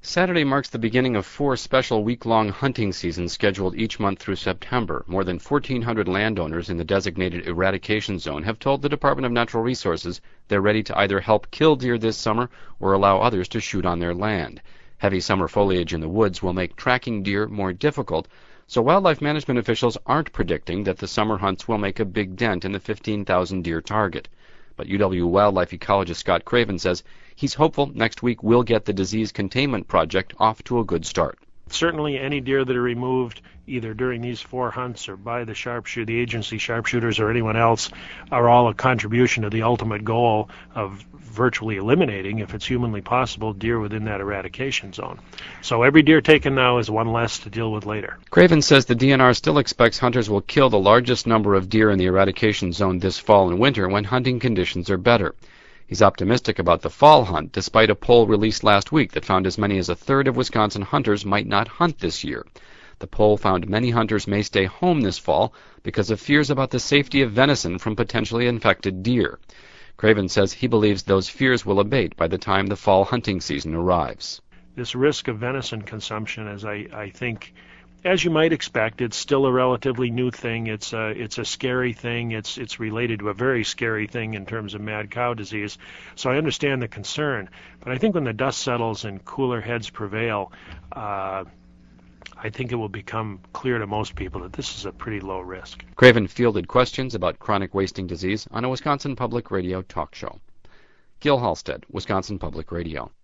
Saturday marks the beginning of 4 special week-long hunting seasons scheduled each month through September. More than 1,400 landowners in the designated eradication zone have told the Department of Natural Resources they're ready to either help kill deer this summer or allow others to shoot on their land. Heavy summer foliage in the woods will make tracking deer more difficult, so wildlife management officials aren't predicting that the summer hunts will make a big dent in the 15,000 deer target. But UW wildlife ecologist Scott Craven says he's hopeful next week we'll get the disease containment project off to a good start. Certainly any deer that are removed either during these 4 hunts or by the agency sharpshooters or anyone else are all a contribution to the ultimate goal of virtually eliminating, if it's humanly possible, deer within that eradication zone. So every deer taken now is one less to deal with later. Craven says the DNR still expects hunters will kill the largest number of deer in the eradication zone this fall and winter when hunting conditions are better. He's optimistic about the fall hunt, despite a poll released last week that found as many as a third of Wisconsin hunters might not hunt this year. The poll found many hunters may stay home this fall because of fears about the safety of venison from potentially infected deer. Craven says he believes those fears will abate by the time the fall hunting season arrives. This risk of venison consumption, as I think, as you might expect, it's still a relatively new thing. It's a scary thing. It's related to a very scary thing in terms of mad cow disease. So I understand the concern, but I think when the dust settles and cooler heads prevail, I think it will become clear to most people that this is a pretty low risk. Craven fielded questions about chronic wasting disease on a Wisconsin Public Radio talk show. Gil Halstead, Wisconsin Public Radio.